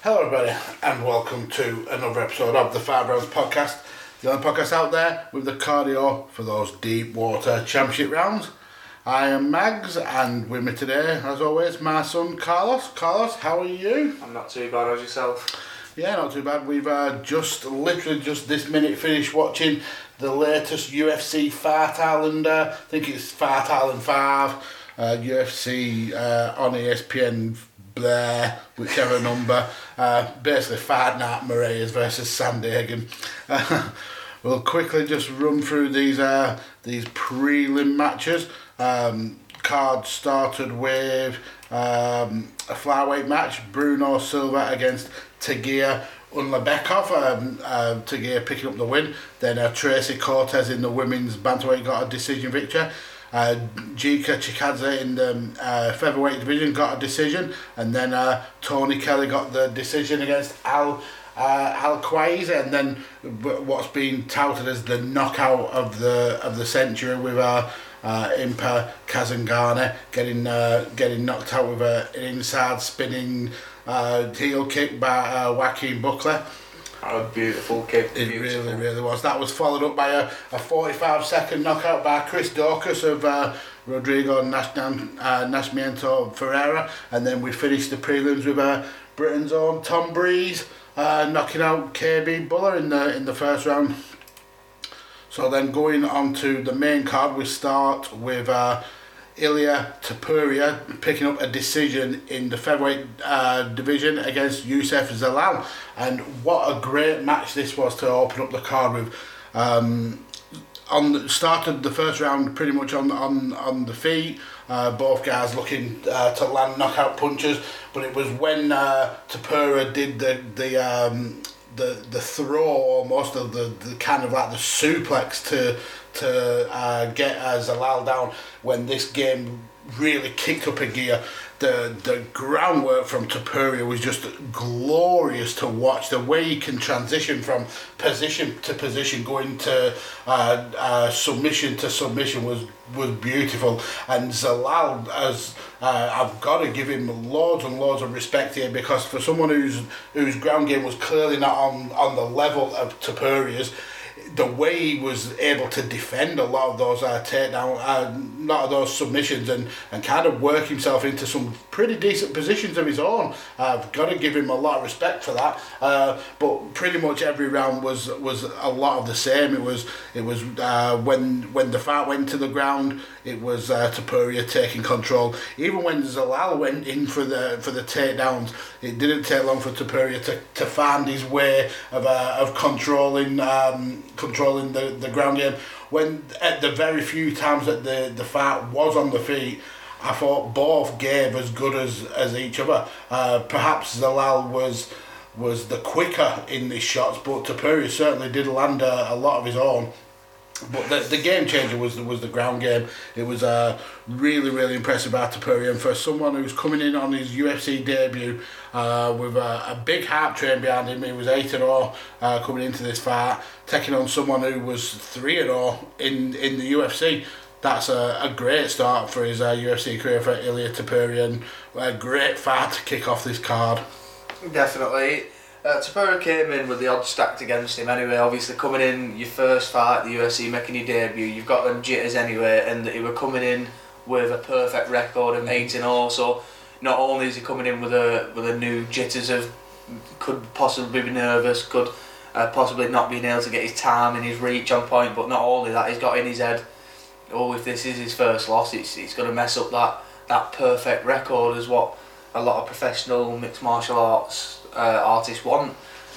Hello everybody and welcome to another episode of the Five Rounds Podcast, the only podcast out there with the cardio for those deep water championship rounds. I am Mags and with me today, as always, my son Carlos. Carlos, how are you? I'm not too bad, how's yourself? Yeah, not too bad. We've literally just this minute finished watching the latest UFC Fight Island, I think it's Fight Island 5, UFC on ESPN Blair, whichever number, basically Fight Night Moraes versus Sandhagen. We'll quickly just run through these prelim matches. Card started with a flyweight match, Bruno Silva against Tagir Unlabekov, Tagir picking up the win. Then Tracy Cortez in the women's bantamweight got a decision victory. Jika Chikadze in the featherweight division got a decision, and then Tony Kelly got the decision against Al Quaisa, and then what's been touted as the knockout of the century with Impa Kazanghani getting knocked out with an inside spinning heel kick by Joaquin Buckley. A beautiful kick. It really was. That was followed up by a 45-second knockout by Chris Daukaus of Rodrigo Nascimento Ferreira, and then we finished the prelims with Britain's own Tom Breeze knocking out KB Buller in the first round. So then going on to the main card, we start with Ilia Topuria picking up a decision in the featherweight division against Youssef Zalal, and what a great match this was to open up the card with. Started the first round pretty much on the feet, both guys looking to land knockout punches, but it was when Topuria did the throw almost of the kind of like the suplex to get Zalal down, when this game really kicked up a gear. The groundwork from Topuria was just glorious to watch. The way he can transition from position to position, going to submission to submission was beautiful. And Zalal, I've got to give him loads and loads of respect here, because for someone whose ground game was clearly not on the level of Topuria's, the way he was able to defend a lot of those takedown, a lot of those submissions, and kind of work himself into some pretty decent positions of his own. I've got to give him a lot of respect for that. But pretty much every round was a lot of the same. It was when the fight went to the ground, it was Topuria taking control. Even when Zalal went in for the takedowns, it didn't take long for Topuria to find his way of controlling the ground game. When at the very few times that the fight was on the feet, I thought both gave as good as each other. Perhaps Zalal was the quicker in these shots, but Topuria certainly did land a lot of his own. But the game changer was the ground game. It was really, really impressive by Topuria, and for someone who's coming in on his UFC debut with a big hype train behind him. He was 8-0 coming into this fight, taking on someone who was 3-0 in the UFC. That's a great start for his UFC career for Ilia Topuria, and a great fight to kick off this card. Definitely. Topuria came in with the odds stacked against him anyway. Obviously, coming in your first fight at the UFC, making your debut, you've got them jitters anyway, and he were coming in with a perfect record of 8-0. So not only is he coming in with a new jitters of could possibly be nervous, could possibly not being able to get his time and his reach on point, but not only that, he's got in his head, oh, if this is his first loss, it's going to mess up that perfect record, is what a lot of professional mixed martial arts artists want.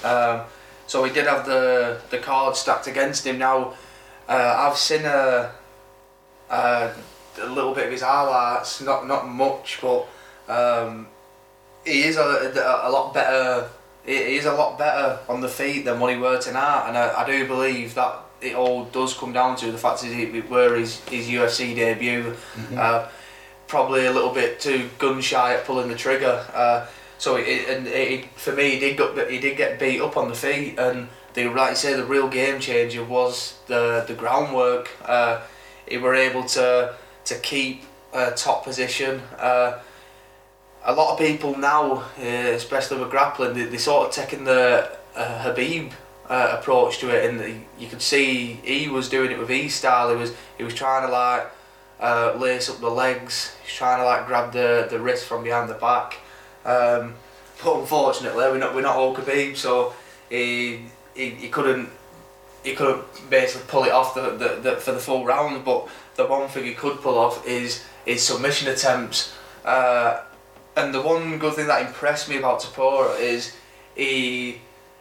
So he did have the card stacked against him. Now I've seen a little bit of his highlights, not much, but he is a lot better. He is a lot better on the feet than what he were tonight, and I do believe that it all does come down to the fact that it were his UFC debut. Mm-hmm. Probably a little bit too gun shy at pulling the trigger. So for me, he did get beat up on the feet, and like you say, the real game changer was the groundwork. He were able to keep top position. a lot of people now, especially with grappling, they sort of taking the Khabib approach to it, and you could see he was doing it with his style. He was trying to like lace up the legs. He's trying to like grab the wrist from behind the back. But unfortunately, we're not all Khabib, so he couldn't basically pull it off the for the full round. But the one thing he could pull off is his submission attempts. And the one good thing that impressed me about Topuria is the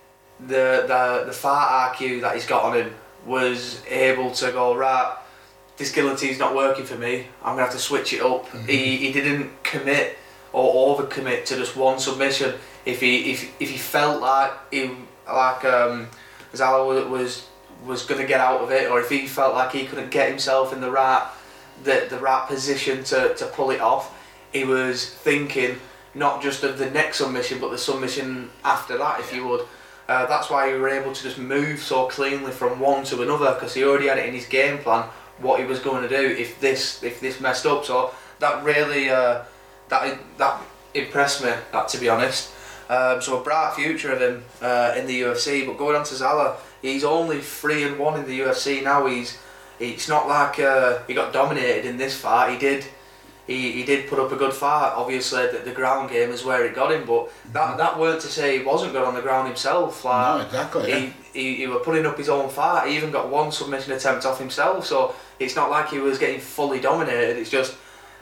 fight IQ that he's got on him, was able to go, right, this guillotine's not working for me, I'm gonna have to switch it up. Mm-hmm. He didn't commit or overcommit to just one submission. If he felt like Zala was gonna get out of it, or if he felt like he couldn't get himself in the right position to pull it off, he was thinking not just of the next submission, but the submission after that, if you would. That's why he were able to just move so cleanly from one to another, because he already had it in his game plan what he was going to do if this messed up. So that really that impressed me, that, to be honest. So a bright future of him in the UFC. But going on to Zala, he's only 3-1 in the UFC now. It's not like he got dominated in this fight. He did put up a good fight. Obviously, the ground game is where it got him, but that weren't to say he wasn't good on the ground himself. Like, no, exactly. He was putting up his own fight. He even got one submission attempt off himself. So it's not like he was getting fully dominated. It's just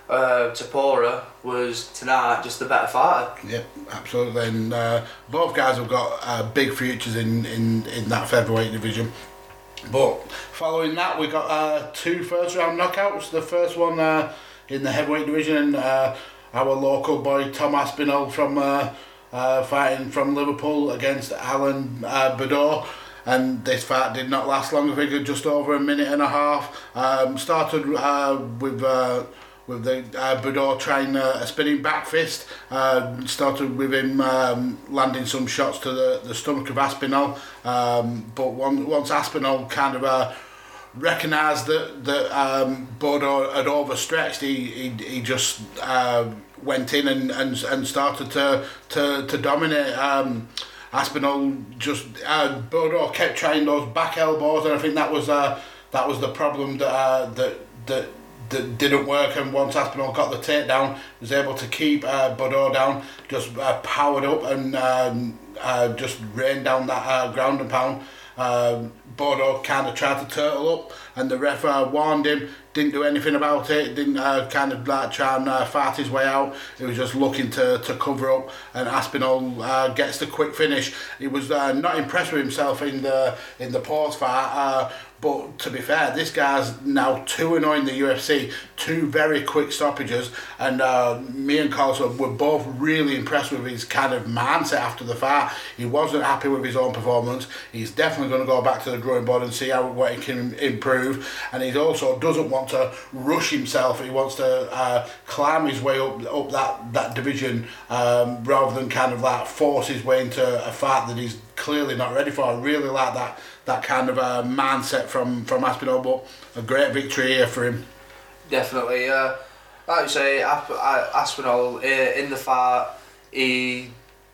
Topuria was tonight just the better fighter. Yep, absolutely. And both guys have got big futures in that featherweight division. But following that, we got 2 first-round knockouts. The first one in the heavyweight division, our local boy Tom Aspinall from fighting from Liverpool against Alan Baudot, and this fight did not last long. I think just over a minute and a half. Started with the Baudot trying a spinning back fist. Started with him landing some shots to the stomach of Aspinall, but once Aspinall kind of recognised that Baudot had overstretched, he just went in and started to dominate. Aspinall just Baudot kept trying those back elbows, and I think that was the problem that didn't work. And once Aspinall got the takedown, was able to keep Baudot down, just powered up and just rained down that ground and pound. Baudot kind of tried to turtle up, and the ref warned him, didn't do anything about it, didn't kind of like try and fight his way out. He was just looking to cover up, and Aspinall gets the quick finish. He was not impressed with himself in the pause fight, but to be fair, this guy's now 2-0 in the UFC, 2 very quick stoppages, and me and Carlson were both really impressed with his kind of mindset after the fight. He wasn't happy with his own performance. He's definitely going to go back to the drawing board and see what he can improve, and he also doesn't want to rush himself. He wants to climb his way up that division, rather than kind of like force his way into a fight that he's clearly not ready for. I really like that kind of mindset from Aspinall, but a great victory here for him. Definitely, like you say, Aspinall in the fight, he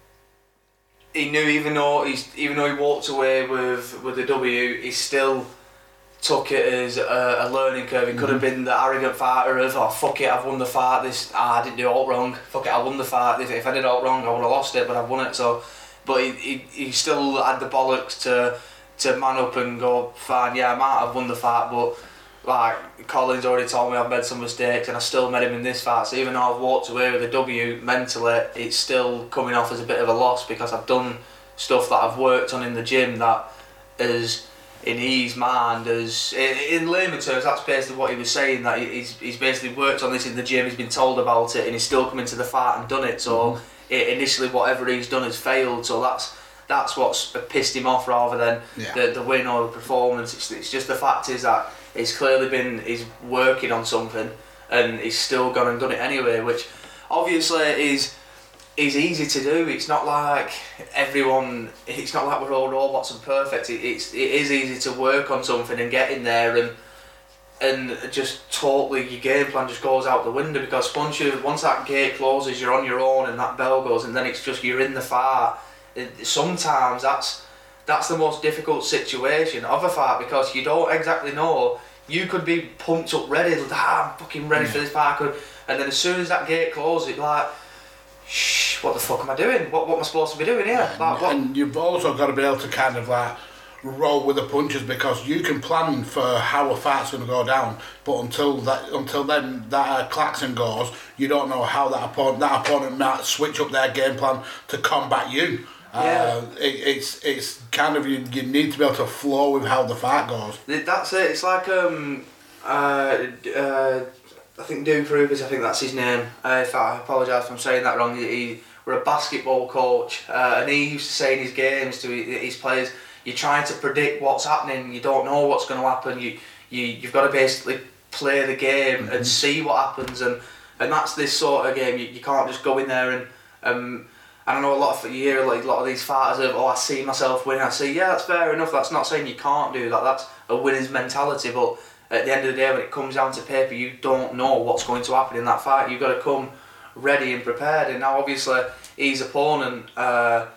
knew, even though he walked away with the W, he still took it as a learning curve. He could have been the arrogant fighter of, oh fuck it, I've won the fight, I didn't do it all wrong, fuck it, I won the fight, if I did it all wrong I would have lost it, but I've won it. So, but he still had the bollocks to man up and go, fine, yeah, I might have won the fight, but like Colin's already told me I've made some mistakes and I still made him in this fight. So even though I've walked away with a W mentally, it's still coming off as a bit of a loss, because I've done stuff that I've worked on in the gym that is in his mind, as in layman terms, that's basically what he was saying, that he's basically worked on this in the gym, he's been told about it, and he's still come into the fight and done it. So initially whatever he's done has failed, so that's what's pissed him off, rather than the win or the performance. It's just the fact is that he's working on something and he's still gone and done it anyway, which obviously is easy to do. It's not like we're all robots and perfect. It is easy to work on something and get in there, and and just totally your game plan just goes out the window, because once that gate closes, you're on your own and that bell goes, and then it's just you're in the fight. Sometimes that's the most difficult situation of a fight, because you don't exactly know. You could be pumped up, ready, I'm fucking ready for this fight, and then as soon as that gate closes, it's like, shh, what the fuck am I doing? What am I supposed to be doing here? Like, and you've also got to be able to kind of like roll with the punches, because you can plan for how a fight's going to go down, but until then that klaxon goes, you don't know how that opponent might switch up their game plan to combat you. It's kind of you need to be able to flow with how the fight goes. That's it. It's like I think Duke Rupert, I think that's his name. If I apologise if I'm saying that wrong. He was a basketball coach, and he used to say in his games to his players, you're trying to predict what's happening, you don't know what's going to happen, you've got to basically play the game and see what happens, and that's this sort of game. You can't just go in there and I know you hear a lot of these fighters of, I see myself winning. I say, yeah, that's fair enough, that's not saying you can't do that, that's a winner's mentality, but at the end of the day, when it comes down to paper, you don't know what's going to happen in that fight. You've got to come ready and prepared. And now, obviously, his opponent, Alan,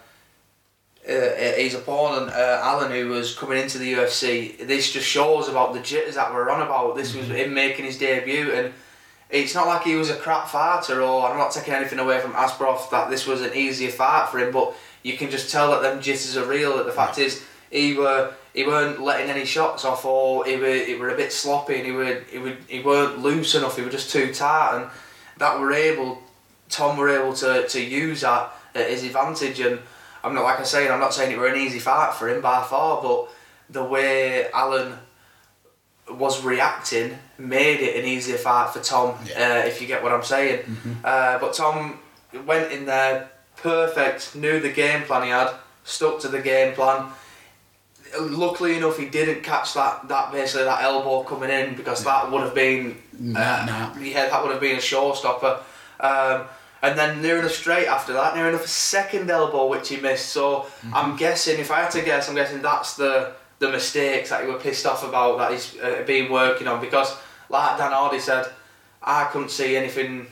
who was coming into the UFC, this just shows about the jitters that we're on about. This was him making his debut, and it's not like he was a crap fighter, or I'm not taking anything away from Askarov, that this was an easier fight for him, but you can just tell that them jitters are real. That the fact is, he weren't letting any shots off, or he were a bit sloppy, and he weren't loose enough. He were just too tight, and Tom were able to use that at his advantage. And I'm not saying it were an easy fight for him by far, but the way Alan was reacting made it an easier fight for Tom. If you get what I'm saying. But Tom went in there perfect, knew the game plan he had, stuck to the game plan. Luckily enough, he didn't catch that elbow coming in, because that would have been that would have been a showstopper. And then near enough straight after that, near enough a second elbow which he missed. So I'm guessing, if I had to guess, that's the mistakes that he were pissed off about, that he's been working on, because like Dan Hardy said, I couldn't see anything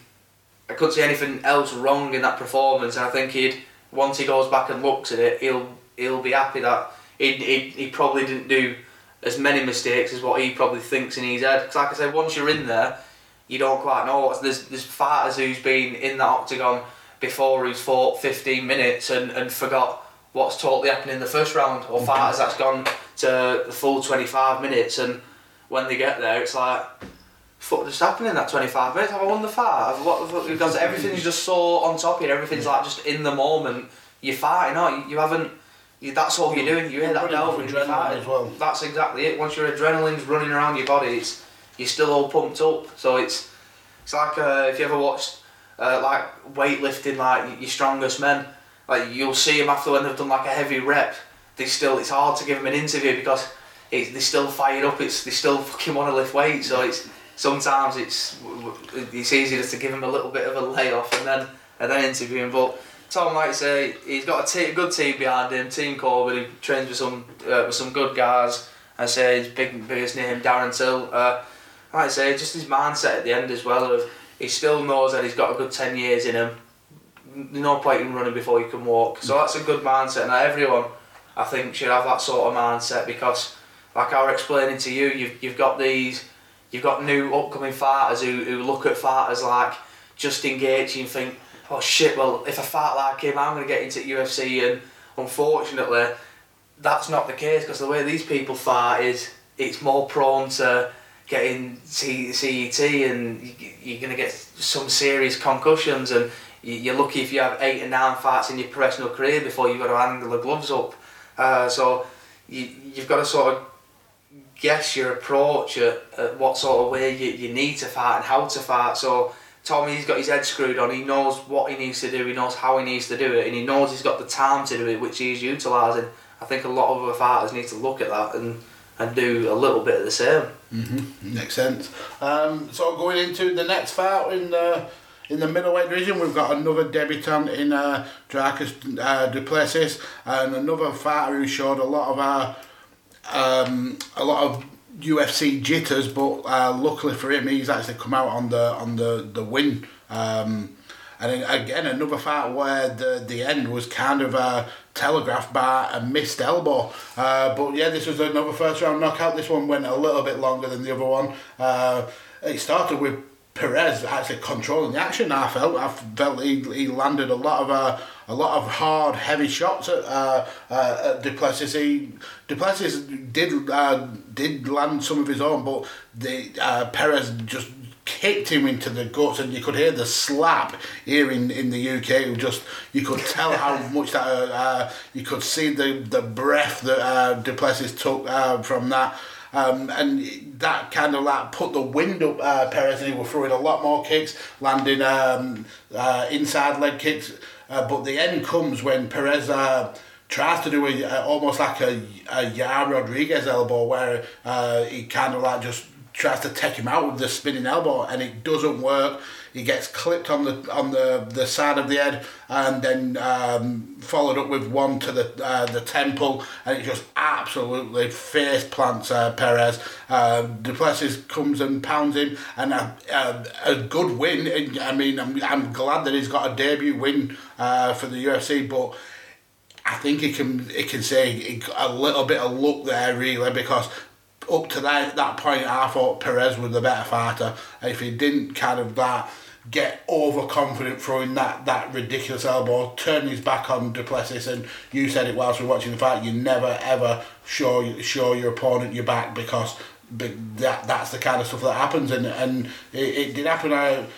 else wrong in that performance, and I think once he goes back and looks at it, he'll be happy that he probably didn't do as many mistakes as what he probably thinks in his head. Because like I said, once you're in there, you don't quite know. There's fighters who's been in that octagon before, who's fought 15 minutes and forgot what's totally happened in the first round, or fighters that's gone to the full 25 minutes, and when they get there, it's like, what just happened in that 25 minutes? Have I won the fight? Because everything's just so on top of you, everything's like just in the moment. You're fighting, you haven't. That's all you're doing. You hear that bell when you're fighting. As well. That's exactly it. Once your adrenaline's running around your body, you're still all pumped up. So it's like if you ever watched like weightlifting, like your strongest men, like you'll see them after when they've done like a heavy rep. It's hard to give them an interview, because they're still fired up. They still fucking want to lift weights. So sometimes it's easy just to give them a little bit of a layoff and then interview him. But Tom, like I say, he's got a good team behind him. Team Corbin, he trains with some good guys. I say his biggest name, Darren Till. Like I say, just his mindset at the end as well. Of he still knows that he's got a good 10 years in him. No point in running before you can walk. So that's a good mindset, and everyone, I think, should have that sort of mindset, because, like I was explaining to you, you've got new upcoming fighters who look at fighters like Justin Gaethje and think, oh shit, well, if I fight like him, I'm going to get into UFC, and unfortunately, that's not the case, because the way these people fight is, it's more prone to getting CET, and you're going to get some serious concussions, and you're lucky if you have 8 or 9 fights in your professional career before you've got to hang the gloves up. So you've got to sort of guess your approach at what sort of way you need to fight and how to fight. So Tommy's got his head screwed on. He knows what he needs to do, he knows how he needs to do it, and he knows he's got the time to do it, which he's utilising. I think a lot of other fighters need to look at that and do a little bit of the same. Makes sense. So going into the next fight in the middleweight division, we've got another debutant in Dricus du Plessis, and another fighter who showed a lot of UFC jitters, but luckily for him, he's actually come out on the win. And again, another fight where the end was kind of telegraphed by a missed elbow. But yeah, this was another first round knockout. This one went a little bit longer than the other one. It started with Perez actually controlling the action. I felt he landed a lot of hard, heavy shots at Duplessis. Duplessis did land some of his own, but Perez just kicked him into the guts, and you could hear the slap here in the UK. You could tell how much that you could see the breath that Duplessis took from that. And that kind of like put the wind up Perez, and he was throwing a lot more kicks, landing inside leg kicks. But the end comes when Perez tries to do almost like a Yair Rodriguez elbow, where he kind of like just tries to take him out with the spinning elbow, and it doesn't work. He gets clipped on the side of the head, and then followed up with one to the temple, and it just absolutely face plants Perez. Duplessis comes and pounds him, and a good win. I mean, I'm glad that he's got a debut win for the UFC, but I think he can say a little bit of luck there, really, because up to that point, I thought Perez was the better fighter. If he didn't kind of get overconfident throwing that ridiculous elbow, turning his back on Duplessis, and you said it whilst we were watching the fight, you never ever show your opponent your back, because that's the kind of stuff that happens, and it did happen.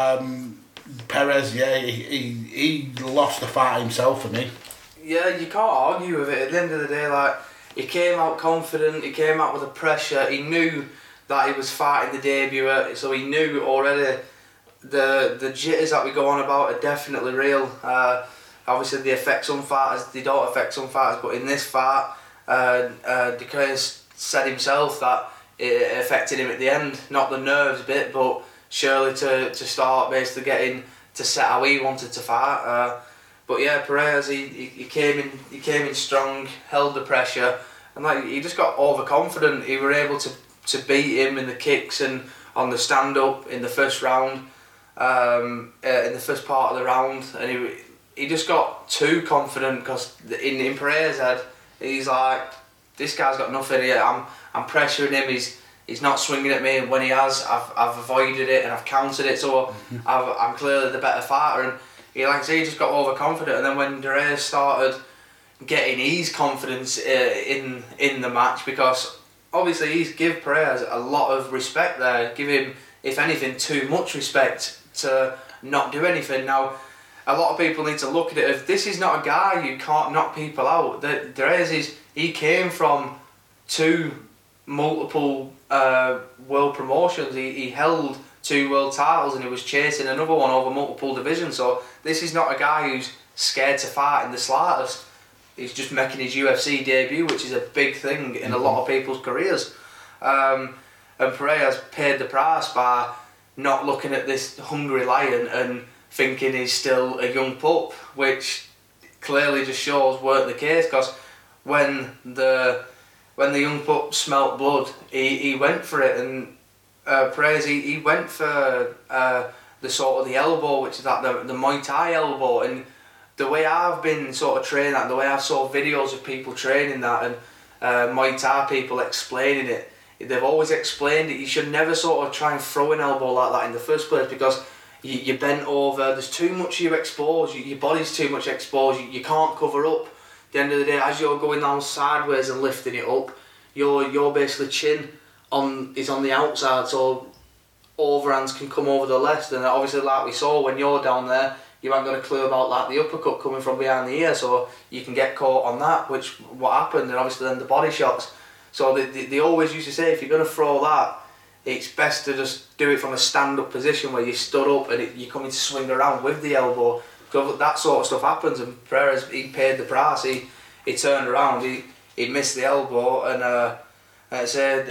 Perez, yeah, he lost the fight himself for me. Yeah, you can't argue with it. At the end of the day, like, he came out confident, he came out with the pressure, he knew that he was fighting the debut, so he knew already the jitters that we go on about are definitely real. Obviously they affect some fighters, they don't affect some fighters, but in this fight, Duplessis said himself that it affected him at the end, not the nerves bit, but surely to start basically getting to set how he wanted to fight. But yeah, Perez, he came in strong, held the pressure, and like he just got overconfident. He were able to beat him in the kicks and on the stand up in the first round, in the first part of the round, and he just got too confident, because in Perez's head, he's like, this guy's got nothing here. I'm pressuring him. He's not swinging at me, and when he has, I've avoided it and I've countered it. So I'm clearly the better fighter. And he just got overconfident, and then when Perez started getting his confidence in the match, because obviously he's give Perez a lot of respect there, give him, if anything, too much respect to not do anything. Now, a lot of people need to look at it as, this is not a guy who can't knock people out. He came from two multiple world promotions. He held 2 world titles, and he was chasing another one over multiple divisions. So this is not a guy who's scared to fight in the slightest. He's just making his UFC debut, which is a big thing in a lot of people's careers. And Perez paid the price by not looking at this hungry lion and thinking he's still a young pup, which clearly just shows weren't the case, because when the young pup smelt blood, he went for it, and Perez, he went for the sort of the elbow, which is like the Muay Thai elbow, and the way I've been sort of training that, the way I saw videos of people training that, and Muay Thai people explaining it, they've always explained it, you should never sort of try and throw an elbow like that in the first place, because you're bent over, there's too much you expose, your body's too much exposed, you can't cover up. At the end of the day, as you're going down sideways and lifting it up, your basically chin is on the outside, so overhands can come over the left, and obviously like we saw when you're down there, you haven't got a clue about like the uppercut coming from behind the ear, so you can get caught on that, which what happened, and obviously then the body shots. So they always used to say, if you're going to throw that, it's best to just do it from a stand-up position where you stood up and you're coming to swing around with the elbow, because that sort of stuff happens. And Perez, he paid the price. He turned around, he missed the elbow, and it said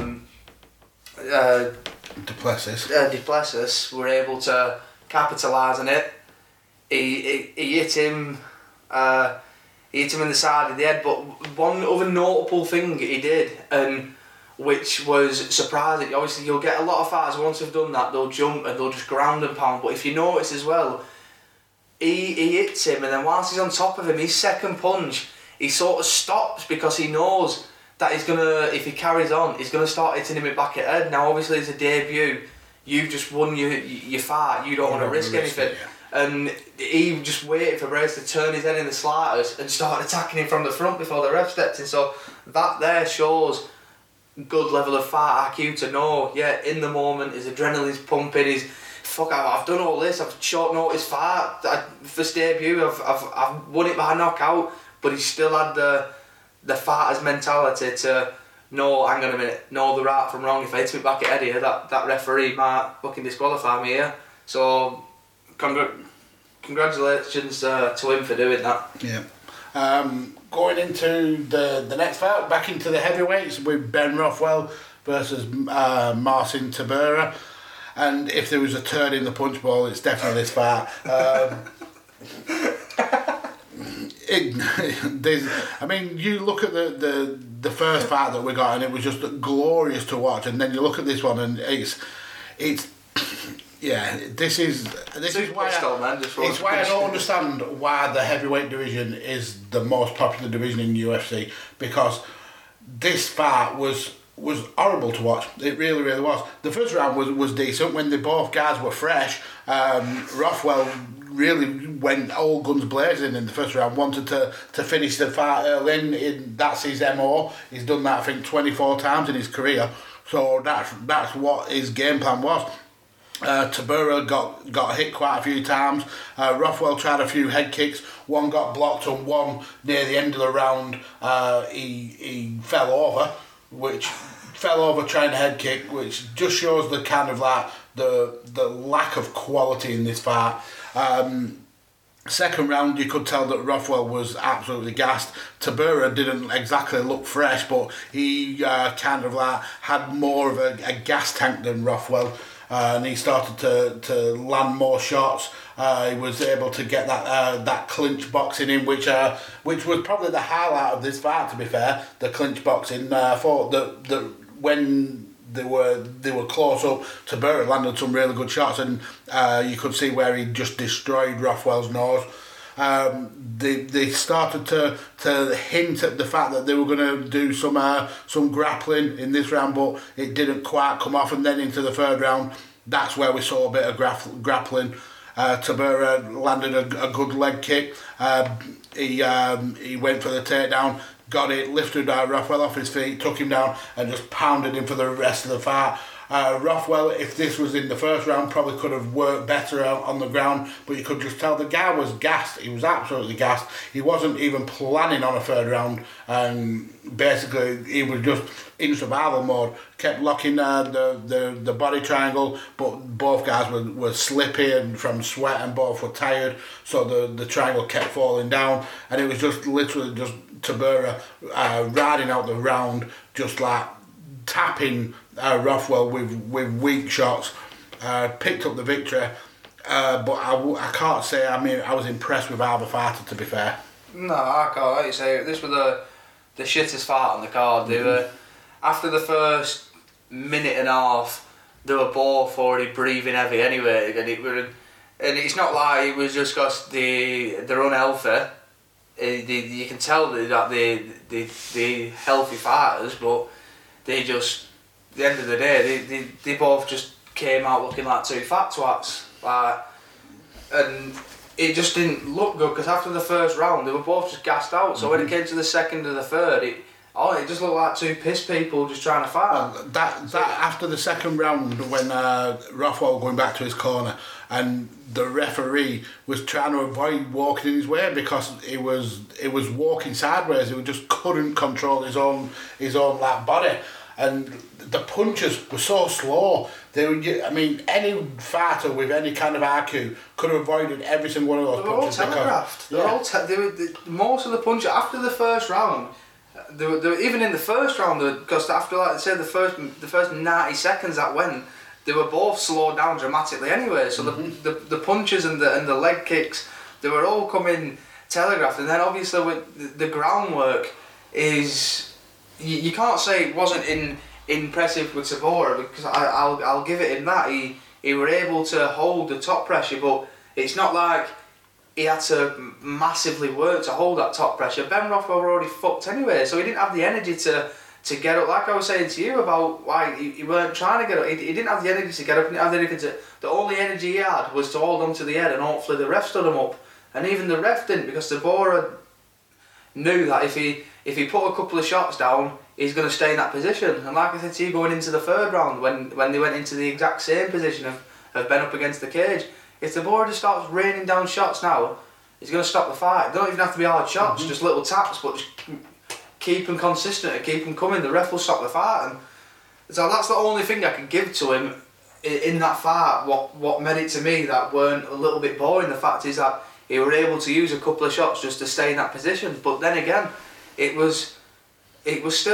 Duplessis were able to capitalise on it. He hit him. He hit him in the side of the head. But one other notable thing he did, and which was surprising. Obviously, you'll get a lot of fighters, once they've done that, they'll jump and they'll just ground and pound. But if you notice as well, he hits him, and then whilst he's on top of him, his second punch, he sort of stops because he knows that he's gonna, if he carries on, he's gonna start hitting him in the back of the head. Now, obviously, it's a debut. You've just won your fight. You don't want to risk anything. And he just waited for Brace to turn his head in the slightest and started attacking him from the front before the ref stepped in. So that there shows good level of fight IQ to know, yeah, in the moment, his adrenaline's pumping, I've done all this, I've short notice fight, first debut, I've won it by knockout, but he still had the fighter's mentality to know, hang on a minute, know the right from wrong. If I hit me back at Eddie, that referee might fucking disqualify me here. So, congratulations to him for doing that. Yeah. Going into the next fight, back into the heavyweights with Ben Rothwell versus Marcin Tybura. And if there was a turn in the punch bowl, it's definitely this fight. You look at the first fight that we got, and it was just glorious to watch. And then you look at this one, and it's yeah. This is why I don't understand why the heavyweight division is the most popular division in UFC, because this fight was horrible to watch. It really, really was. The first round was decent when both guys were fresh. Rothwell really went all guns blazing in the first round, wanted to finish the fight early. That's his MO. He's done that, I think, 24 times in his career. So that's what his game plan was. Tybura got hit quite a few times. Rothwell tried a few head kicks. One got blocked, and one near the end of the round he fell over trying to head kick, which just shows the kind of like the lack of quality in this fight. Second round, you could tell that Rothwell was absolutely gassed. Tybura didn't exactly look fresh, but he kind of like had more of a gas tank than Rothwell, and he started to land more shots. He was able to get that clinch boxing in, which was probably the highlight of this fight. To be fair, the clinch boxing. I thought that when they were close up, Tybura landed some really good shots, and you could see where he just destroyed Rothwell's nose. They started to hint at the fact that they were going to do some grappling in this round, but it didn't quite come off. And then into the third round, that's where we saw a bit of grappling. Tybura landed a good leg kick. He went for the takedown, got it, lifted Rothwell off his feet, took him down, and just pounded him for the rest of the fight. Rothwell, if this was in the first round, probably could have worked better on the ground, but you could just tell the guy was gassed. He was absolutely gassed. He wasn't even planning on a third round, and basically he was just in survival mode. Kept locking the body triangle, but both guys were slippy and from sweat, and both were tired, so the triangle kept falling down, and it was just literally just Tybura riding out the round, just like tapping Rothwell with weak shots. Picked up the victory, but I can't say. I mean, I was impressed with either fighter, to be fair. No, I can't. Like you say, this was the shittest fight on the card. They were, after the first minute and a half, they were both already breathing heavy anyway, and it's not like it was just because they're unhealthy. You can tell that they healthy fighters, but they just, at the end of the day, they both just came out looking like two fat twats. And it just didn't look good, because after the first round, they were both just gassed out. So when it came to the second and the third, it just looked like two pissed people just trying to fight. Well, that after the second round, when Rothwell going back to his corner, and the referee was trying to avoid walking in his way because it was walking sideways. He just couldn't control his own like body, and the punches were so slow. Any fighter with any kind of IQ could have avoided every single one of those punches. They were all telegraphed. Most of the punches after the first round. They were even in the first round, because after, like I said, the first 90 seconds that went, they were both slowed down dramatically anyway. So the punches and the leg kicks, they were all coming telegraphed. And then obviously with the groundwork is, you can't say it wasn't impressive with Sabora, because I'll give it him that he were able to hold the top pressure, but it's not like he had to massively work to hold that top pressure. Ben Rothwell were already fucked anyway, so he didn't have the energy to get up. Like I was saying to you about why he weren't trying to get up. He didn't have the energy to get up. He didn't have the energy to. The only energy he had was to hold on to the head, and hopefully the ref stood him up. And even the ref didn't, because Sabora knew that if he put a couple of shots down, he's going to stay in that position. And like I said to you, going into the third round, when they went into the exact same position of Ben up against the cage, if Sabora just starts raining down shots now, he's going to stop the fight. They don't even have to be hard shots, just little taps, but just keep them consistent and keep them coming. The ref will stop the fight. And so that's the only thing I can give to him in that fight. What made it to me that weren't a little bit boring. The fact is that he were able to use a couple of shots just to stay in that position. But then again, it was just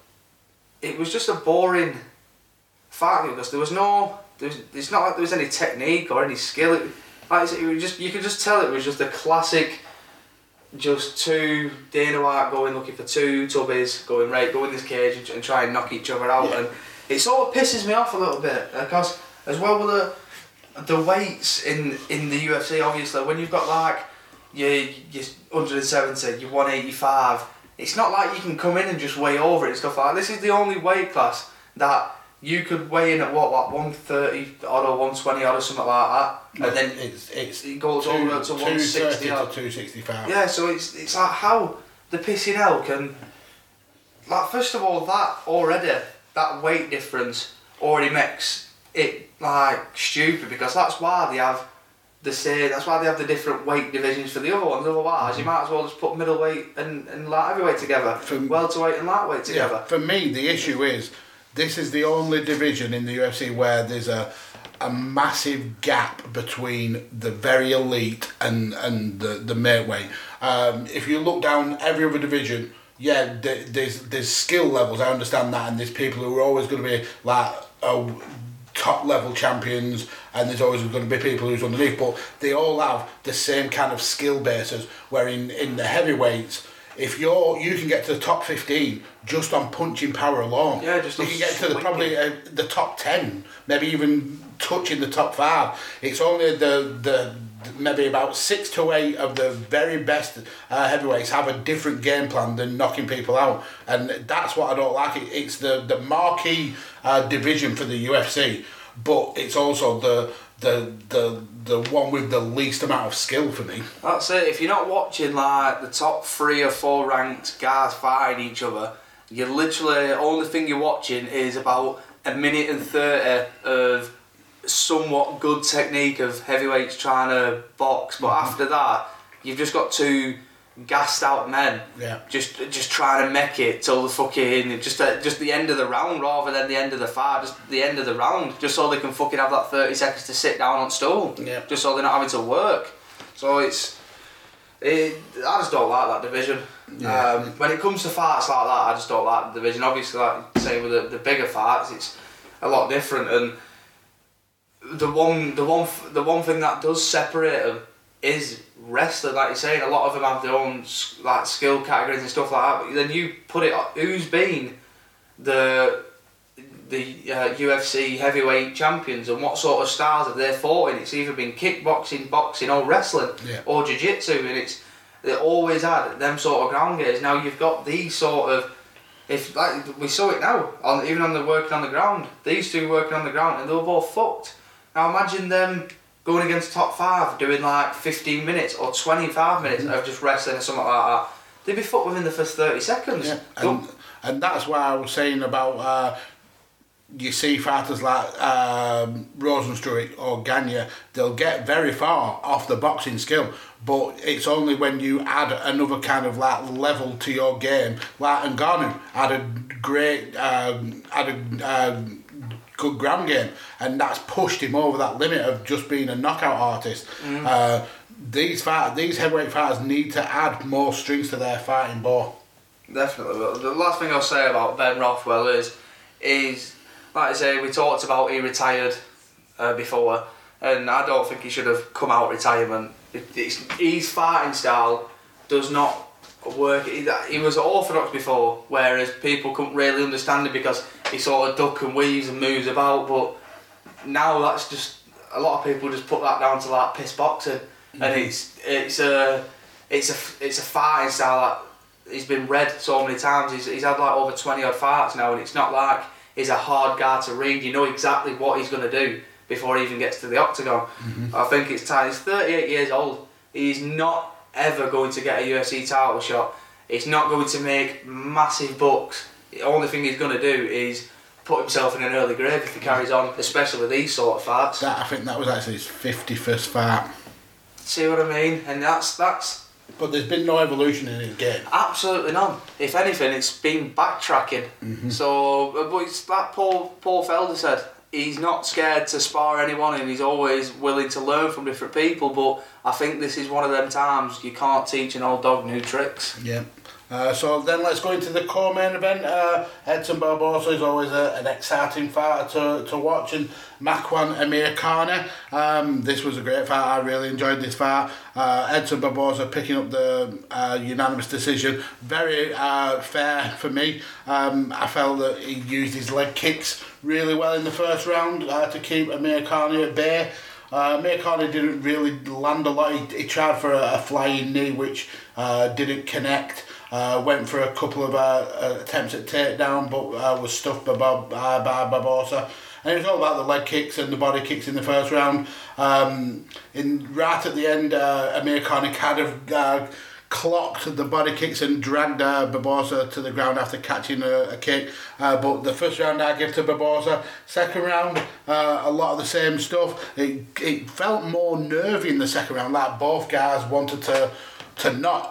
a boring fight, because it's not like there was any technique or any skill. It was just, you could just tell it was just a classic, just two Dana White going looking for two tubbies, go in this cage and try and knock each other out. Yeah. And it sort of pisses me off a little bit, because as well with the weights in the UFC, obviously when you've got like your 170, your 185, it's not like you can come in and just weigh over it and stuff like that. This is the only weight class that you could weigh in at 130 odd or 120 odd or something like that, and then it goes over to 160 odd. To 265. Yeah, so it's like how the pissing hell can, like, first of all, that weight difference already makes it like stupid, because that's why they have the different weight divisions for the other ones. Otherwise, you might as well just put middleweight and light heavyweight together, welterweight and lightweight together. Yeah, for me, the issue is this is the only division in the UFC where there's a massive gap between the very elite and the middleweight. If you look down every other division, yeah, there's skill levels. I understand that, and there's people who are always going to be like top level champions, and there's always going to be people who's underneath, but they all have the same kind of skill bases. Where in the heavyweights, if you can get to the top 15 just on punching power alone. Yeah, just you can get to probably the top 10, maybe even touching the top 5. It's only the maybe about 6 to 8 of the very best heavyweights have a different game plan than knocking people out, and that's what I don't like. It's the marquee division for the UFC, but it's also the one with the least amount of skill for me. That's it. If you're not watching like the top 3 or 4 ranked guys fighting each other, you're literally, only thing you're watching is about a minute and 30 of somewhat good technique of heavyweights trying to box, but after that you've just got two gassed out men just trying to make it till the fucking just the end of the round, rather than the end of the fight, just the end of the round, just so they can fucking have that 30 seconds to sit down on stool, just so they're not having to work. So I just don't like that division. When it comes to fights like that, I just don't like the division. Obviously, like say with the bigger fights, it's a lot different, and the one thing that does separate them is wrestling. Like you're saying, a lot of them have their own like skill categories and stuff like that. But then you put it, who's been the UFC heavyweight champions and what sort of styles have they fought in? It's either been kickboxing, boxing, or wrestling, or jiu-jitsu, and they always had them sort of ground games. Now you've got these sort of, if like we saw it now, even on the working on the ground, these two working on the ground, and they were both fucked. Now imagine them going against top 5, doing like 15 minutes or 25 minutes of just wrestling or something like that. They'd be fucked within the first 30 seconds. Yeah. And that's why I was saying about you see fighters like Rosenstruik or Gagne, they'll get very far off the boxing skill, but it's only when you add another kind of like level to your game, like Ngannou had a great good ground game, and that's pushed him over that limit of just being a knockout artist. These heavyweight fighters need to add more strings to their fighting bow. Definitely. The last thing I'll say about Ben Rothwell is like I say, we talked about he retired before, and I don't think he should have come out of retirement. His fighting style does not work. He was orthodox before, whereas people couldn't really understand it because he sort of duck and weaves and moves about. But now that's just a lot of people just put that down to like piss boxing, and it's a fighting style that he's been read so many times. He's had like over 20 odd fights now, and it's not like he's a hard guy to read. You know exactly what he's going to do before he even gets to the octagon. I think it's time. He's 38 years old. He's not ever going to get a UFC title shot. He's not going to make massive bucks. The only thing he's going to do is put himself in an early grave if he carries on, especially with these sort of fights. I think that was actually his 51st fight. See what I mean? And that's. But there's been no evolution in his game. Absolutely none. If anything, it's been backtracking. So, but it's like Paul Felder said. He's not scared to spar anyone, and he's always willing to learn from different people. But I think this is one of them times you can't teach an old dog new tricks. Yeah. So then let's go into the co-main event. Edson Barbosa is always an exciting fighter to watch, and Makwan Amirkhani. This was a great fight. I really enjoyed this fight. Edson Barbosa picking up the unanimous decision. Very fair for me. I felt that he used his leg kicks really well in the first round to keep Amirkhani at bay. Amirkhani didn't really land a lot. He tried for a flying knee which didn't connect. Went for a couple of attempts at takedown, but was stuffed by Barbosa. And it was all about the leg kicks and the body kicks in the first round. Right at the end, Amirkhani kind of clocked the body kicks and dragged Barbosa to the ground after catching a kick. But the first round I give to Barbosa. Second round, a lot of the same stuff. It felt more nervy in the second round, like both guys wanted to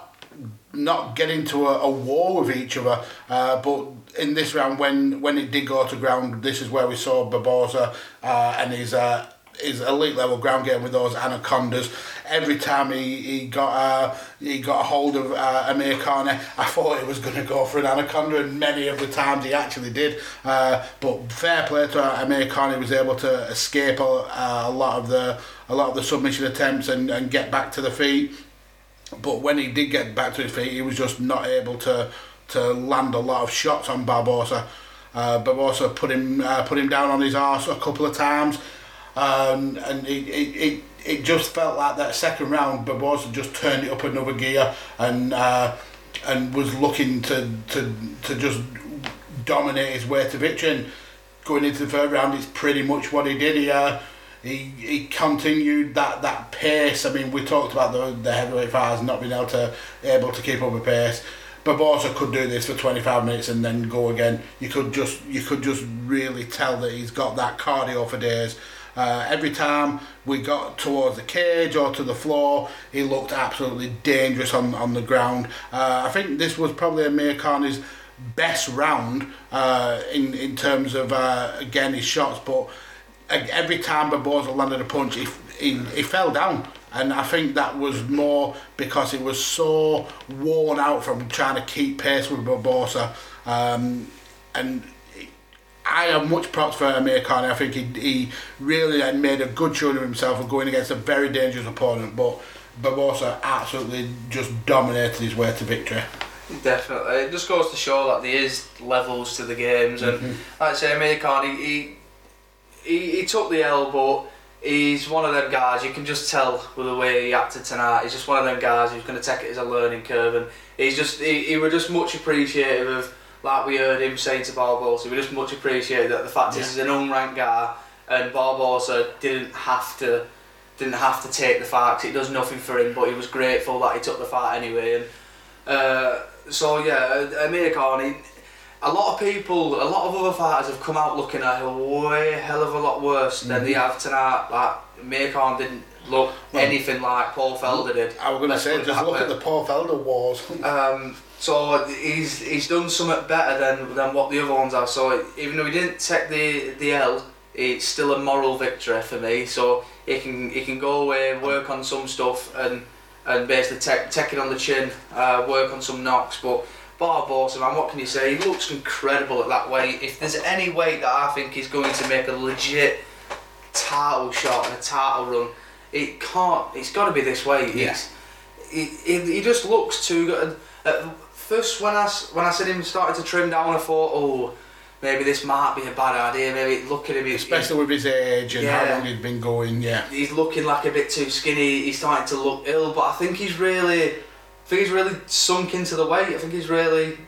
not get into a war with each other, but in this round, when it did go to ground, this is where we saw Barbosa and his elite level ground game with those anacondas. Every time he got a hold of Amirkhani, I thought he was going to go for an anaconda, and many of the times he actually did. But fair play to Amirkhani, was able to escape a lot of the submission attempts and get back to the feet. But when he did get back to his feet, he was just not able to land a lot of shots on Barbosa. Barbosa put him down on his arse a couple of times, and it just felt like that second round Barbosa just turned it up another gear and was looking to just dominate his way to victory. And going into the third round, it's pretty much what he did. He continued that pace. I mean, we talked about the heavyweight fighters not being able to keep up a pace. Barbosa could do this for 25 minutes and then go again. You could just really tell that he's got that cardio for days. Every time we got towards the cage or to the floor, he looked absolutely dangerous on the ground. I think this was probably Amirkhani's best round in terms of again his shots, but every time Barbosa landed a punch, he fell down, and I think that was more because he was so worn out from trying to keep pace with Barbosa. And I have much props for Amirkhani. I think he really made a good showing of himself of going against a very dangerous opponent, but Barbosa absolutely just dominated his way to victory. Definitely, it just goes to show that there is levels to the games, and like I say, Amirkhani, he took the L, but he's one of them guys, you can just tell with the way he acted tonight, he's just one of them guys who's going to take it as a learning curve, and he was just much appreciative of, like we heard him saying to Barbosa, he was just much appreciative that the fact is he's an unranked guy, and Barbosa didn't have to take the fight, 'cause it does nothing for him, but he was grateful that he took the fight anyway. And so yeah, Amirkhani, a lot of other fighters have come out looking a hell of a lot worse than they have tonight. Like Amirkhani didn't look anything like Paul Felder did. I was going to say, just look at the Paul Felder wars. So he's done something better than what the other ones have. So even though he didn't take the L, it's still a moral victory for me. So he can go away, work on some stuff, and basically take it on the chin, work on some knocks. But Barbosa, man, what can you say? He looks incredible at that weight. If there's any weight that I think is going to make a legit title shot and a title run, it's got to be this weight. Yeah. He just looks too good. At first, when I seen him starting to trim down, I thought, oh, maybe this might be a bad idea. Maybe look at him, especially with his age and how long he'd been going. Yeah, he's looking like a bit too skinny. He's starting to look ill, but I think he's really sunk into the weight. I think he's really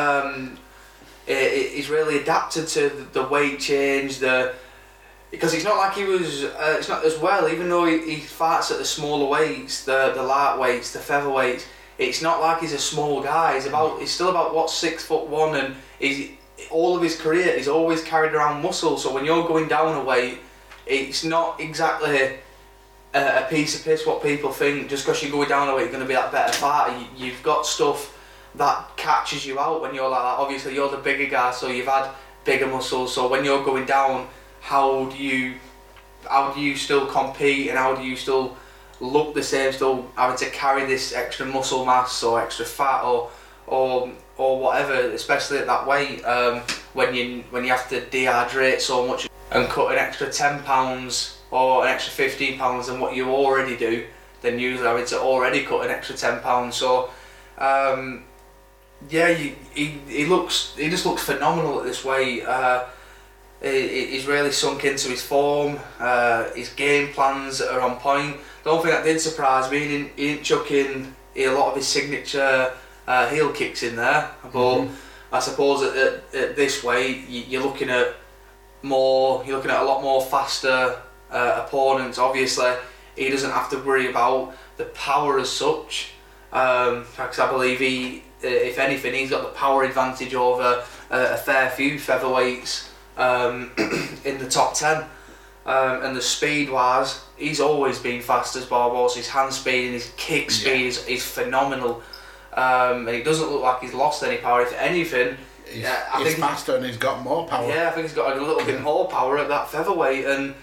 adapted to the weight change. Because it's not like he was. It's not as well. Even though he fights at the smaller weights, the light weights, the featherweights. It's not like he's a small guy. He's still about 6'1", and all of his career he's always carried around muscle. So when you're going down a weight, it's not exactly a piece of piss what people think. Just because you're going down a weight, you're going to be that better fighter. You've got stuff that catches you out when you're like that. Obviously, you're the bigger guy, so you've had bigger muscles. So when you're going down, how do you still compete, and how do you still look the same, still having to carry this extra muscle mass or extra fat or whatever, especially at that weight, when you have to dehydrate so much and cut an extra 10 pounds or an extra 15 pounds than what you already do, then usually having to already cut an extra 10 pounds. So he just looks phenomenal at this weight. He's really sunk into his form. His game plans are on point. The only thing that did surprise me, he didn't chuck in a lot of his signature heel kicks in there. But I suppose at this weight, you're looking at a lot more faster opponents. Obviously, he doesn't have to worry about the power as such. Because I believe if anything, he's got the power advantage over a fair few featherweights in the top 10. And the speed wise, he's always been fast as Barbosa. His hand speed and his kick speed is phenomenal, and he doesn't look like he's lost any power. If anything, he's faster and he's got more power. Yeah, I think he's got a little bit more power at that featherweight. And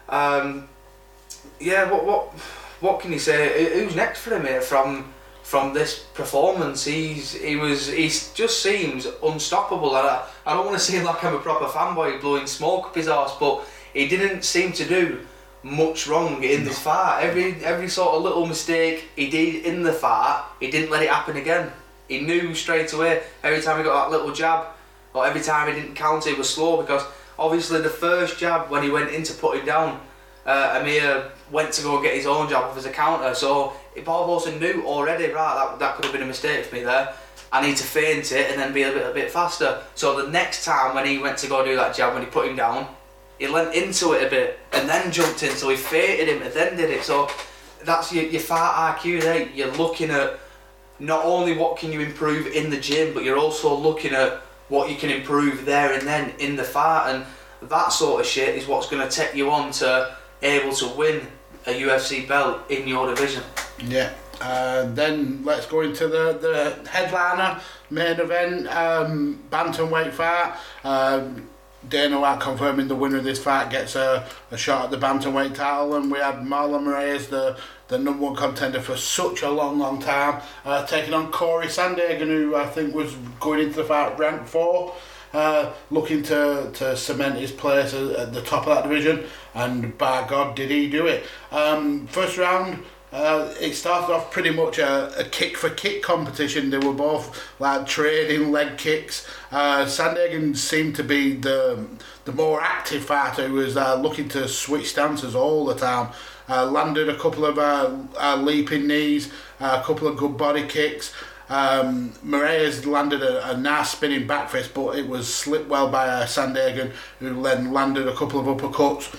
what can you say? Who's next for him here from this performance? He just seems unstoppable. I don't want to seem like I'm a proper fanboy blowing smoke up his arse, but he didn't seem to do much wrong in this fight. Every sort of little mistake he did in the fight, he didn't let it happen again. He knew straight away. Every time he got that little jab, or every time he didn't counter, he was slow, because obviously the first jab when he went in to put him down, Amir went to go get his own jab off as a counter. So Barbosa knew already, right, that could have been a mistake for me there. I need to feint it and then be a bit faster. So the next time when he went to go do that jab, when he put him down, he leant into it a bit and then jumped in, so he feinted him and then did it. So that's your fight IQ there. You're looking at not only what can you improve in the gym, but you're also looking at what you can improve there and then in the fight, and that sort of shit is what's going to take you on to able to win a UFC belt in your division. Yeah. Then let's go into the headliner main event, bantamweight fight. Dana White confirming the winner of this fight gets a shot at the bantamweight title, and we had Marlon Moraes, the number one contender for such a long time, taking on Corey Sandhagen, who I think was going into the fight ranked 4, looking to cement his place at the top of that division, and by God did he do it. First round, it started off pretty much a kick for kick competition. They were both like trading leg kicks. Sandhagen seemed to be the more active fighter, who was looking to switch stances all the time. Landed a couple of leaping knees, a couple of good body kicks. Moraes landed a nice spinning back fist, but it was slipped well by Sandhagen, who then landed a couple of uppercuts.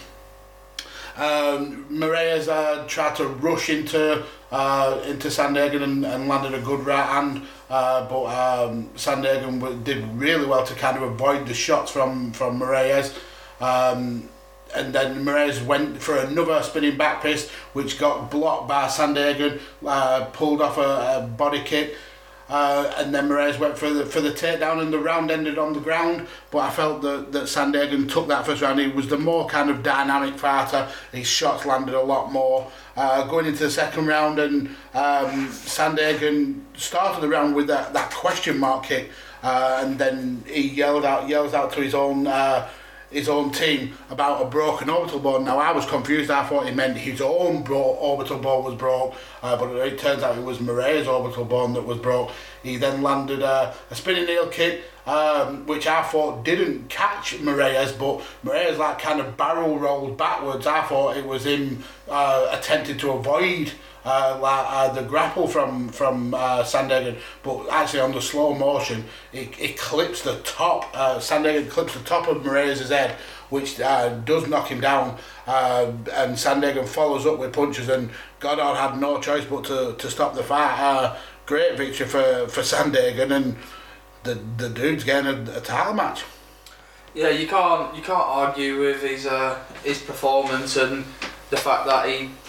Moraes tried to rush into Sandhagen and landed a good right hand, but Sandhagen did really well to kind of avoid the shots from Moraes. And then Moraes went for another spinning back fist, which got blocked by Sandhagen, pulled off a body kick. And then Moraes went for the takedown, and the round ended on the ground. But I felt that Sandhagen took that first round. He was the more kind of dynamic fighter. His shots landed a lot more. Going into the second round, and Sandhagen started the round with that question mark kick, and then he yells out to his own his own team about a broken orbital bone. Now I was confused. I thought he meant his own orbital bone was broke, but it turns out it was Moreira's orbital bone that was broke. He then landed a spinning heel kick, which I thought didn't catch Moreira's, but Moreira's like kind of barrel rolled backwards. I thought it was him attempting to avoid the grapple from Sandhagen, but actually on the slow motion it clips the top. Sandhagen clips the top of Moreira's head, which does knock him down, and Sandhagen follows up with punches, and Goddard had no choice but to stop the fight. Great victory for Sandhagen, and the dude's getting a title match. Yeah, you can't argue with his performance and the fact that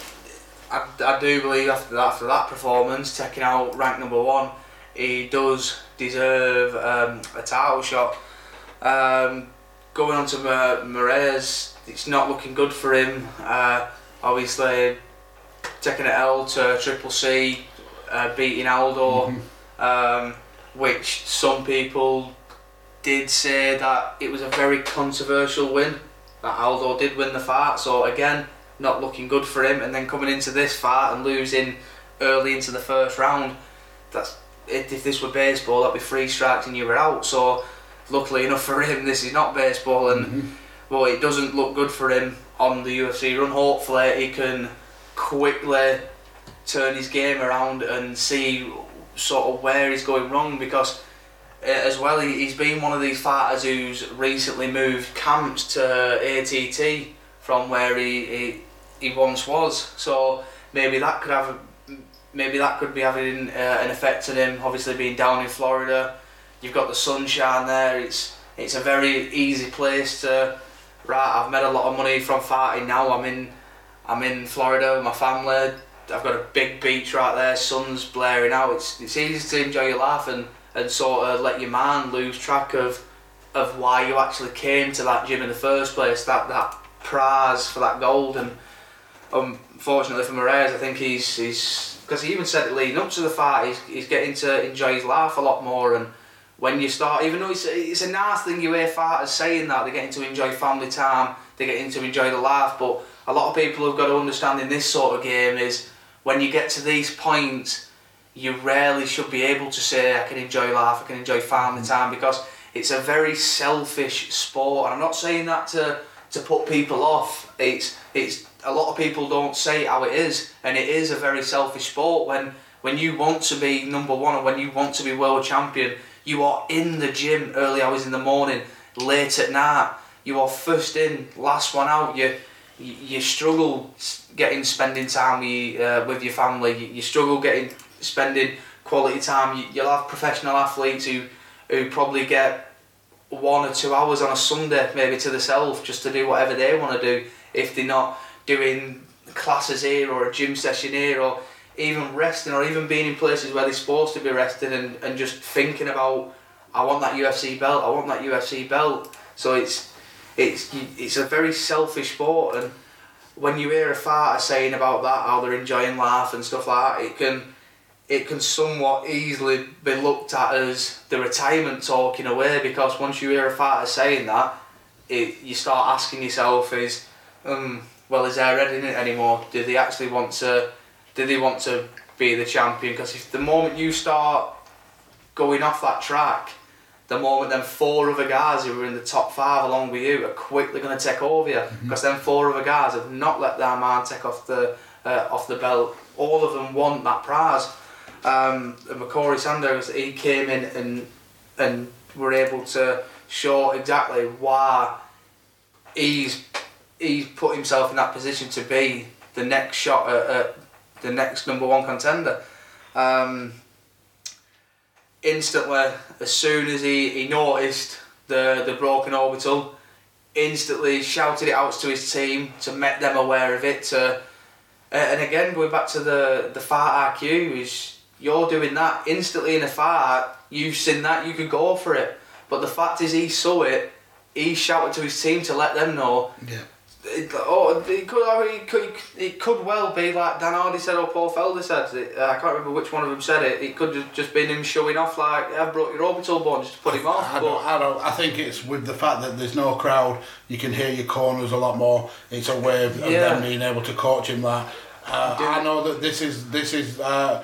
I do believe after that performance, taking out rank number 1, he does deserve a title shot. Going on to Moraes, it's not looking good for him. Obviously, taking an L to Triple C, beating Aldo, which some people did say that it was a very controversial win, that Aldo did win the fight. So again, not looking good for him, and then coming into this fight and losing early into the first round. If this were baseball, that'd be 3 strikes and you were out. So luckily enough for him, this is not baseball, and well, it doesn't look good for him on the UFC run. Hopefully he can quickly turn his game around and see sort of where he's going wrong, because as well, he's been one of these fighters who's recently moved camps to ATT from where he once was. So maybe that could be having an effect on him. Obviously, being down in Florida, you've got the sunshine there. It's a very easy place to. Right, I've made a lot of money from fighting now. I'm in Florida with my family. I've got a big beach right there. Sun's blaring out. It's easy to enjoy your life and sort of let your mind lose track of why you actually came to that gym in the first place. That prize for that gold. And unfortunately for Moraes, I think he's because he even said it leading up to the fight, he's getting to enjoy his life a lot more. And when you start, even though it's a nice thing you hear fighters saying that they're getting to enjoy family time, they're getting to enjoy the life, but a lot of people have got to understand in this sort of game is when you get to these points, you rarely should be able to say I can enjoy life, I can enjoy family time, because it's a very selfish sport. And I'm not saying that to put people off. It's a lot of people don't say how it is, and it is a very selfish sport. When you want to be number 1 and when you want to be world champion, you are in the gym early hours in the morning, late at night. You are first in, last one out. You struggle spending time with your family. You struggle spending quality time. You'll have professional athletes who probably get 1 or 2 hours on a Sunday, maybe to themselves, just to do whatever they want to do. If they're not doing classes here or a gym session here, or even resting, or even being in places where they're supposed to be resting and just thinking about, I want that UFC belt, I want that UFC belt. So it's a very selfish sport, and when you hear a fighter saying about that, how they're enjoying life and stuff like that, it can somewhat easily be looked at as the retirement talking away, because once you hear a fighter saying that, you start asking yourself is there Red in it anymore? Do they actually want to be the champion? Because if the moment you start going off that track, the moment them 4 other guys who were in the top 5 along with you are quickly going to take over you, because them 4 other guys have not let their man take off the belt. All of them want that prize. Corey Sanders, he came in and were able to show exactly why he's put himself in that position to be the next shot at the next number 1 contender. Instantly, as soon as he noticed the broken orbital, instantly shouted it out to his team to make them aware of it. And again, going back to the fight IQ, is you're doing that instantly in a fight. You've seen that, you could go for it. But the fact is, he saw it. He shouted to his team to let them know. Yeah. It could well be like Dan Hardy said or Paul Felder said. I can't remember which one of them said it. It could have just been him showing off, like, I've brought your orbital bone just to put him off. I think it's with the fact that there's no crowd, you can hear your corners a lot more. It's a way of them being able to coach him that. I know that this is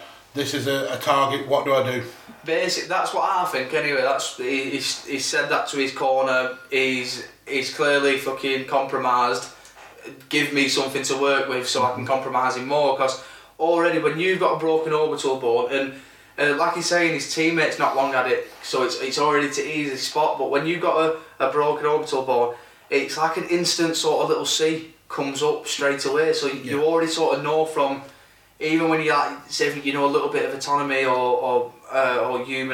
a target. What do I do? Basic. That's what I think. Anyway, he said that to his corner. He's clearly fucking compromised. Give me something to work with so I can compromise him more. Because already when you've got a broken orbital bone, and like he's saying, his teammate's not long had it, so it's already to easy spot. But when you've got a broken orbital bone, it's like an instant sort of little C comes up straight away. So you already sort of know from, even when you like say if you know a little bit of autonomy or human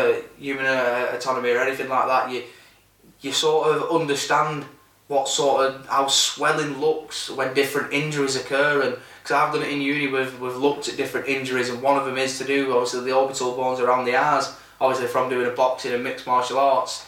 autonomy or anything like that, you sort of understand what sort of how swelling looks when different injuries occur. And because I've done it in uni, we've looked at different injuries, and one of them is to do obviously the orbital bones around the eyes. Obviously from doing a boxing and mixed martial arts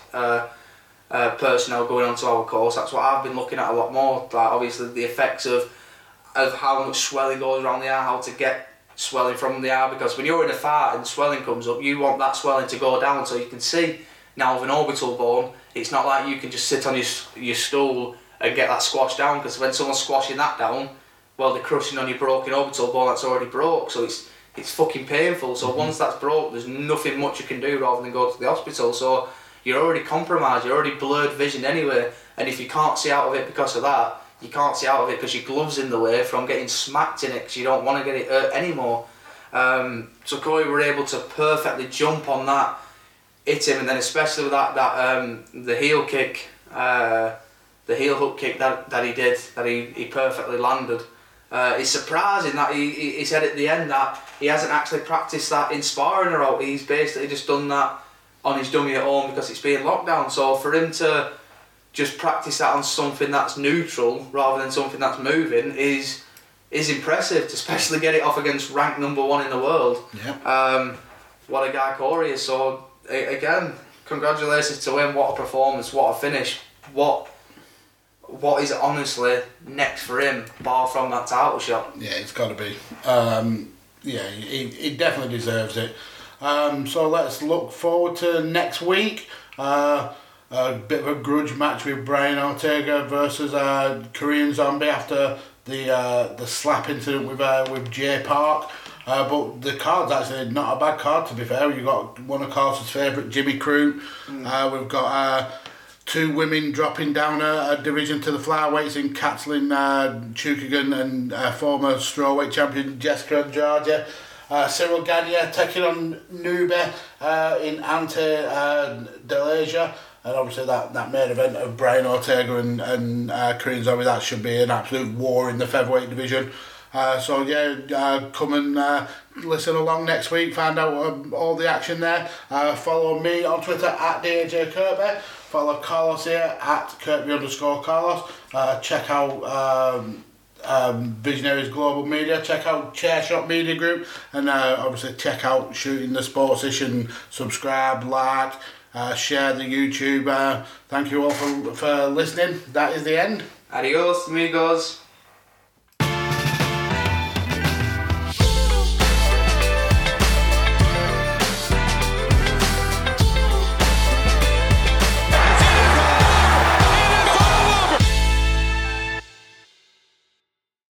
personnel going onto our course, that's what I've been looking at a lot more. Like obviously the effects of how much swelling goes around the eye, how to get swelling from the eye, because when you're in a fight and swelling comes up, you want that swelling to go down so you can see. Now with an orbital bone, it's not like you can just sit on your stool and get that squashed down, because when someone's squashing that down, well, they're crushing on your broken orbital bone that's already broke, so it's fucking painful. So once that's broke, there's nothing much you can do rather than go to the hospital. So you're already compromised, you're already blurred vision anyway, and if you can't see out of it because of that, you can't see out of it because your glove's in the way from getting smacked in it because you don't want to get it hurt anymore. So Corey were able to perfectly jump on that, hit him, and then especially with the heel kick, the heel hook kick that he did, that he perfectly landed. It's surprising that he said at the end that he hasn't actually practiced that in sparring or out. He's basically just done that on his dummy at home because it's been locked down. So for him to just practice that on something that's neutral rather than something that's moving is impressive, to especially get it off against ranked #1 in the world. Yeah. What a guy Corey is. So again, congratulations to him. What a performance, what a finish. What is honestly next for him, bar from that title shot? Yeah, it's got to be. He definitely deserves it. So let's look forward to next week. A bit of a grudge match with Brian Ortega versus Korean Zombie after the slap incident with Jay Park. But the card's actually not a bad card, to be fair. You've got one of Carter's favourite, Jimmy Crute. We've got two women dropping down a division to the flyweights in Katlyn Chukagan and former strawweight champion Jessica Georgia. Cyril Gagnon taking on Nube in Ante Delasia. And obviously that main event of Brian Ortega and Korean Zombie, that should be an absolute war in the featherweight division. Come and listen along next week, find out all the action there. Follow me on Twitter at DJ Kirby. Follow Carlos here at Kirby_Carlos. Check out Visionaries Global Media. Check out Chairshot Media Group. And obviously check out Shooting the Sportsish and subscribe, like, share the YouTube. Thank you all for listening. That is the end. Adios, amigos.